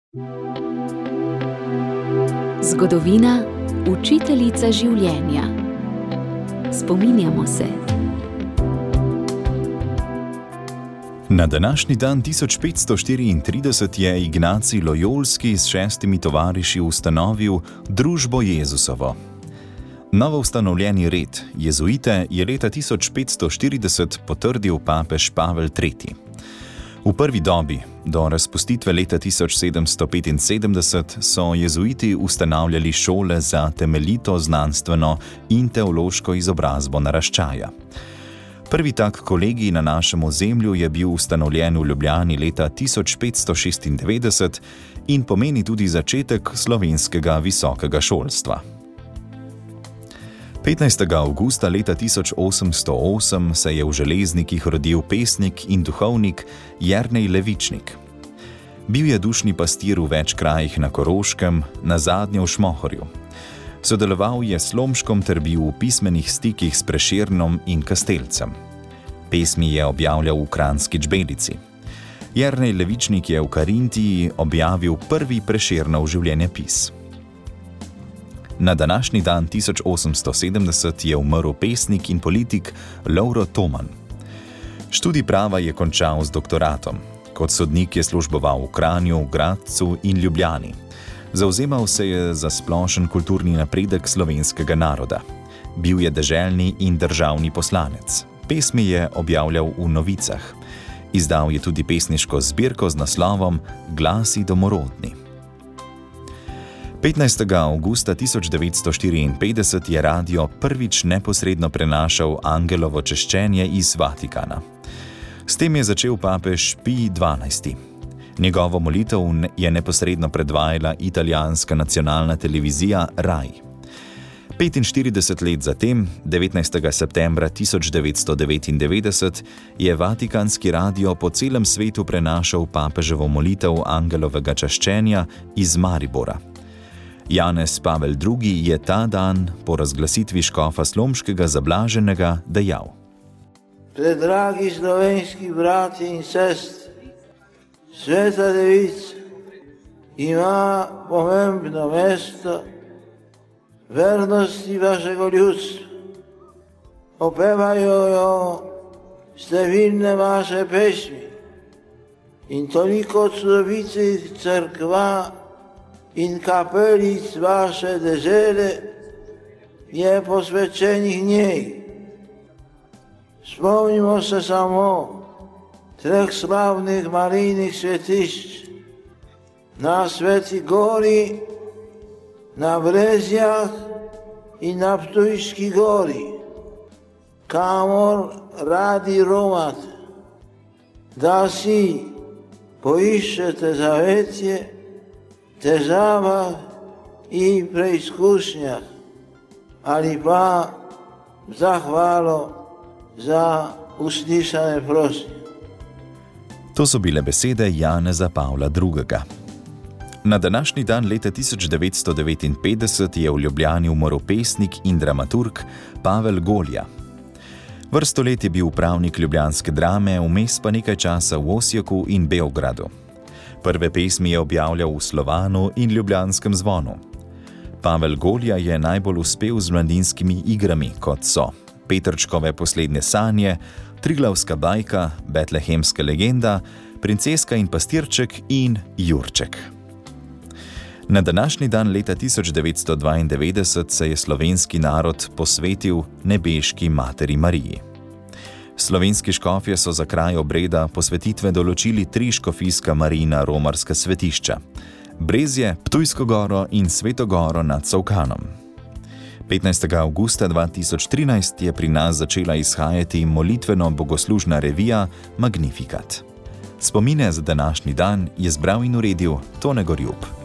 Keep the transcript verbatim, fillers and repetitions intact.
Zgodovina, učiteljica življenja. Spominjamo se. Na današnji dan tisoč petsto štiriintrideset je Ignacij Lojolski s šestimi tovariši ustanovil Družbo Jezusovo. Novoustanovljeni red jezuite je leta tisoč petsto štirideset potrdil papež Pavel tretji. V prvi dobi, do razpustitve leta tisoč sedemsto petinsedemdeset, so jezuiti ustanavljali šole za temeljito znanstveno in teološko izobrazbo naraščaja. Prvi tak kolegij na našem ozemlju je bil ustanovljen v Ljubljani leta tisoč petsto šestindevetdeset in pomeni tudi začetek slovenskega visokega šolstva. petnajstega avgusta leta tisoč osemsto osem se je v Železnikih rodil pesnik in duhovnik Jernej Levičnik. Bil je dušni pastir v več krajih na Koroškem, nazadnje v Šmohorju. Sodeloval je s Slomškom ter bil v pismenih stikih s Prešernom in Kastelcem. Pesmi je objavljal v Kranjski Čbelici. Jernej Levičnik je v Karintiji objavil prvi Prešernov življenjepis. Na današnji dan tisoč osemsto sedemdeset je umrl pesnik in politik Lovro Toman. Študij prava je končal z doktoratom. Kot sodnik je služboval v Kranju, Gradcu in Ljubljani. Zavzemal se je za splošen kulturni napredek slovenskega naroda. Bil je deželni in državni poslanec. Pesmi je objavljal v Novicah. Izdal je tudi pesniško zbirko z naslovom Glasi domorodni. petnajstega avgusta tisoč devetsto štiriinpetdeset je radio prvič neposredno prenašal angelovo češčenje iz Vatikana. S tem je začel papež Pij dvanajsti. Njegovo molitev je neposredno predvajala italijanska nacionalna televizija Rai. petinštirideset let zatem, devetnajstega septembra tisoč devetsto devetindevetdeset, je vatikanski radio po celem svetu prenašal papeževo molitev angelovega češčenja iz Maribora. Janez Pavel drugi je ta dan po razglasitvi škofa Slomškega zablaženega dejal: Predragi slovenski brati in sestri, Sveta Devica ima pomembno mesto vernosti vašega ljudstva. Opevajo jo številne vaše pesmi in toliko čudovitih cerkva in kapelic vaše dežele je posvečenih njej. Spomnimo se samo treh slavnih marijnih svetišč na Sveti Gori, na Brezjah in na Ptujški gori, kamor radi romate, da si poiščete zavetje, težavah in preizkušnjah ali pa zahvalo za uslišane prošnje. To so bile besede Janeza Pavla drugega. Na današnji dan leta tisoč devetsto devetinpetdeset je v Ljubljani umrl pesnik in dramaturg Pavel Golja. Vrsto let je bil upravnik ljubljanske drame, vmes pa nekaj časa v Osijeku in Beogradu. Prve pesmi je objavljal v Slovanu in Ljubljanskem zvonu. Pavel Golja je najbolj uspel z mladinskimi igrami, kot so Petrčkove poslednje sanje, Triglavska bajka, Betlehemska legenda, Princeska in pastirček in Jurček. Na današnji dan leta tisoč devetsto dvaindevetdeset se je slovenski narod posvetil nebeški materi Mariji. Slovenski škofje so za kraj obreda posvetitve določili tri škofijska Marijina romarska svetišča: Brezje, Ptujsko goro in Sveto goro nad Solkanom. petnajstega avgusta dva tisoč trinajst je pri nas začela izhajati molitveno-bogoslužna revija Magnificat. Spomine za današnji dan je zbral in uredil Tone Gorjup.